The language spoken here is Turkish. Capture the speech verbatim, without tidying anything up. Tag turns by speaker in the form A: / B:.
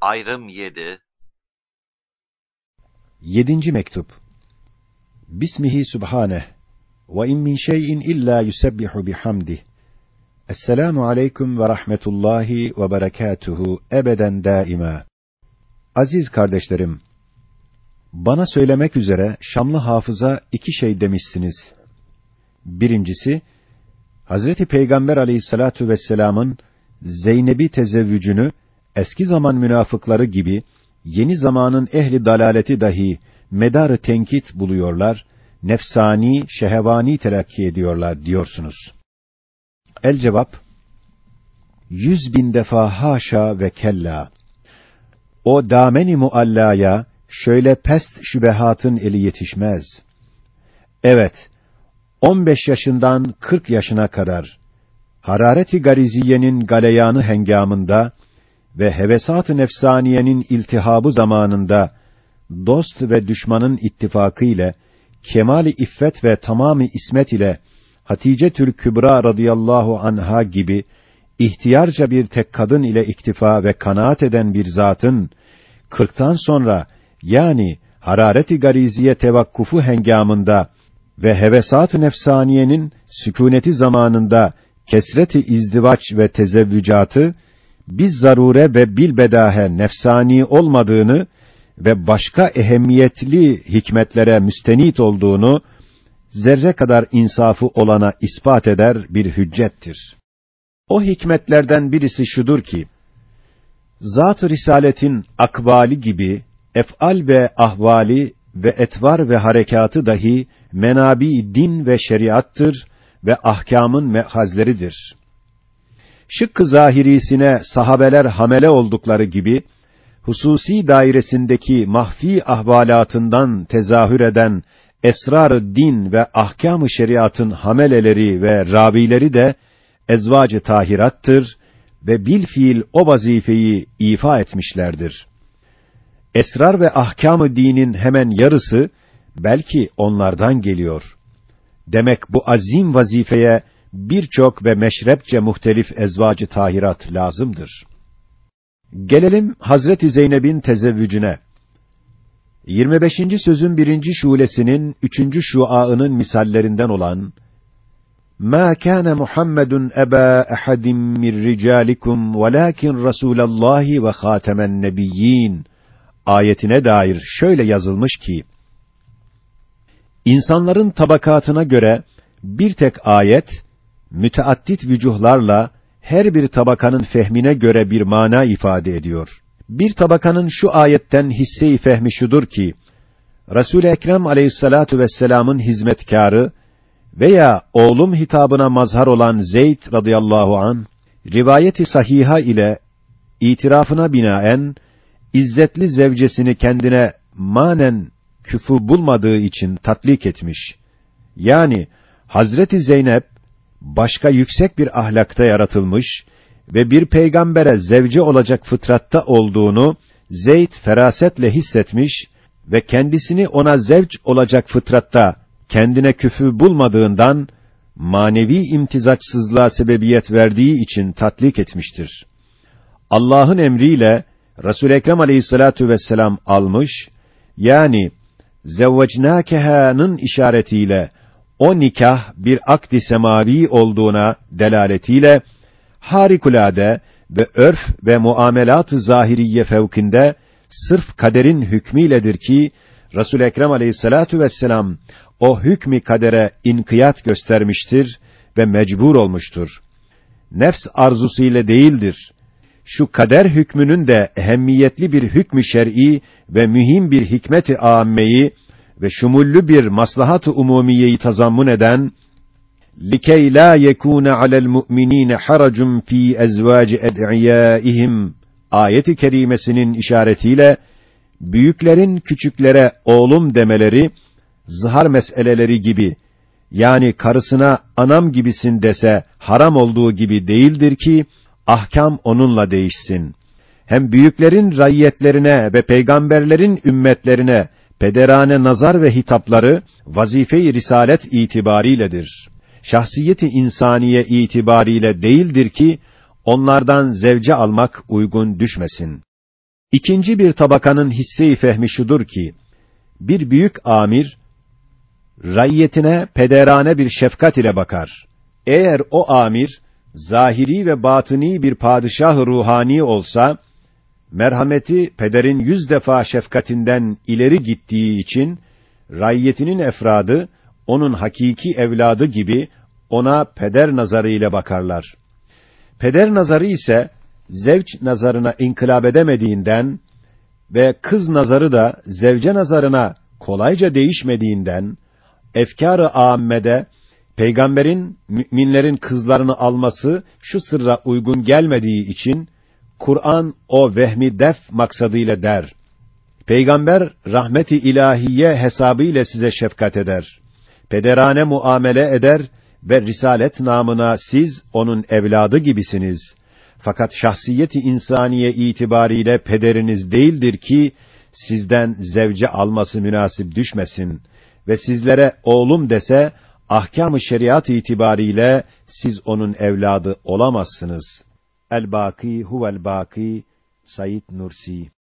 A: Ayrım yedi.
B: Yedinci mektup. Bismihi Subhaneh ve in min şey'in illa yusebbihu bihamdih. Esselamu aleyküm ve rahmetullahi ve berekatuhu ebeden daima. Aziz kardeşlerim, bana söylemek üzere Şamlı hafıza iki şey demişsiniz. Birincisi, Hazreti Peygamber aleyhissalatu vesselam'ın Zeynep'i tezevvücünü eski zaman münafıkları gibi yeni zamanın ehli dalaleti dahi medarı tenkit buluyorlar, nefsani, şehevani telakki ediyorlar diyorsunuz. El cevap, yüz bin defa haşa ve kella. O dameni muallaya şöyle pest şübehatın eli yetişmez. Evet, on beş yaşından kırk yaşına kadar harareti gariziyenin galeyanı hengamında ve hevesat-ı nefsaniyenin iltihabı zamanında dost ve düşmanın ittifakı ile kemali iffet ve tamamı ismet ile Hatice-tül Kübra radıyallahu anha gibi ihtiyarca bir tek kadın ile iktifa ve kanaat eden bir zatın kırktan sonra, yani harareti gariziye tevakkufu hengamında ve hevesat-ı nefsaniyenin sükûneti zamanında kesret-i izdivaç ve tezevvücatı biz zarure ve bilbedahe nefsani olmadığını ve başka ehemmiyetli hikmetlere müstenit olduğunu zerre kadar insafı olana ispat eder bir hüccettir. O hikmetlerden birisi şudur ki, Zat-ı Risaletin akvali gibi ef'al ve ahvali ve etvar ve harekatı dahi menabi din ve şeriattır ve ahkamın mehazleridir. Şıkkı zahirisine sahabeler hamele oldukları gibi, hususi dairesindeki mahfi ahvalatından tezahür eden esrar-ı din ve ahkâm-ı şeriatın hameleleri ve ravileri de ezvâc-ı tahirattır ve bilfiil o vazifeyi ifa etmişlerdir. Esrar ve ahkâm-ı dinin hemen yarısı belki onlardan geliyor. Demek bu azim vazifeye birçok ve meşrepçe muhtelif ezvâc-ı tahirat lazımdır. Gelelim Hazreti Zeynep'in tezevvücüne. yirmi beşinci sözün birinci şulesinin üçüncü şuaının misallerinden olan "Mâ kâne Muhammedun ebâ ehadin min ricâlikum velâkin Rasûlallâhi ve khâtemen nebiyyîn" ayetine dair şöyle yazılmış ki, insanların tabakatına göre bir tek ayet, müteaddit vücuhlarla her bir tabakanın fehmine göre bir mana ifade ediyor. Bir tabakanın şu ayetten hisse-i fehmi şudur ki, Resul-i Ekrem aleyhissalatu vesselam'ın hizmetkârı veya oğlum hitabına mazhar olan Zeyd radıyallahu an, rivayeti sahiha ile itirafına binaen izzetli zevcesini kendine manen küfü bulmadığı için tatlik etmiş. Yani Hazreti Zeynep başka yüksek bir ahlakta yaratılmış ve bir peygambere zevce olacak fıtratta olduğunu Zeyd ferasetle hissetmiş ve kendisini ona zevç olacak fıtratta kendine küfü bulmadığından manevi imtizaçsızlığa sebebiyet verdiği için tatlik etmiştir. Allah'ın emriyle Resul-i Ekrem aleyhissalatu vesselam almış, yani zevvecnâkehâ'nın işaretiyle o nikah bir akd-i semavi olduğuna delaletiyle harikulade ve örf ve muamelat-ı zahiriye fevkinde sırf kaderin hükmüyledir ki Resul-i Ekrem aleyhissalatu vesselam o hükmü kadere inkiyat göstermiştir ve mecbur olmuştur. Nefs arzusu ile değildir. Şu kader hükmünün de ehemmiyetli bir hükmü şer'i ve mühim bir hikmet-i âmmeyi ve şumullü bir maslahat-ı umumiyeyi tazammun eden "Likey la yekûne alel mu'minîne haracun fî ezvâci ed'iyâihim" ayet-i kerimesinin işaretiyle büyüklerin küçüklere oğlum demeleri zihar meseleleri gibi, yani karısına anam gibisin dese haram olduğu gibi değildir ki ahkam onunla değişsin. Hem büyüklerin raiyetlerine ve peygamberlerin ümmetlerine pederane nazar ve hitapları vazife-i risalet itibariyledir. Şahsiyeti insaniye itibariyle değildir ki onlardan zevce almak uygun düşmesin. İkinci bir tabakanın hisse-i fehmi şudur ki, bir büyük amir, raiyetine pederane bir şefkat ile bakar. Eğer o amir, zahiri ve batıni bir padişah-ı ruhani olsa, merhameti pederin yüz defa şefkatinden ileri gittiği için, raiyetinin efradı, onun hakiki evladı gibi, ona peder nazarıyla bakarlar. Peder nazarı ise, zevç nazarına inkılap edemediğinden ve kız nazarı da zevce nazarına kolayca değişmediğinden, efkâr-ı âmmede, peygamberin, müminlerin kızlarını alması şu sırra uygun gelmediği için, Kur'an o vehmi def maksadıyla der. Peygamber, rahmet-i ilahiye hesabıyla size şefkat eder. Pederane muamele eder ve risalet namına siz onun evladı gibisiniz. Fakat şahsiyeti insaniye itibariyle pederiniz değildir ki sizden zevce alması münasip düşmesin ve sizlere oğlum dese ahkâm-ı şeriat itibariyle siz onun evladı olamazsınız. El-Bâkî huvel-Bâkî Said Nursi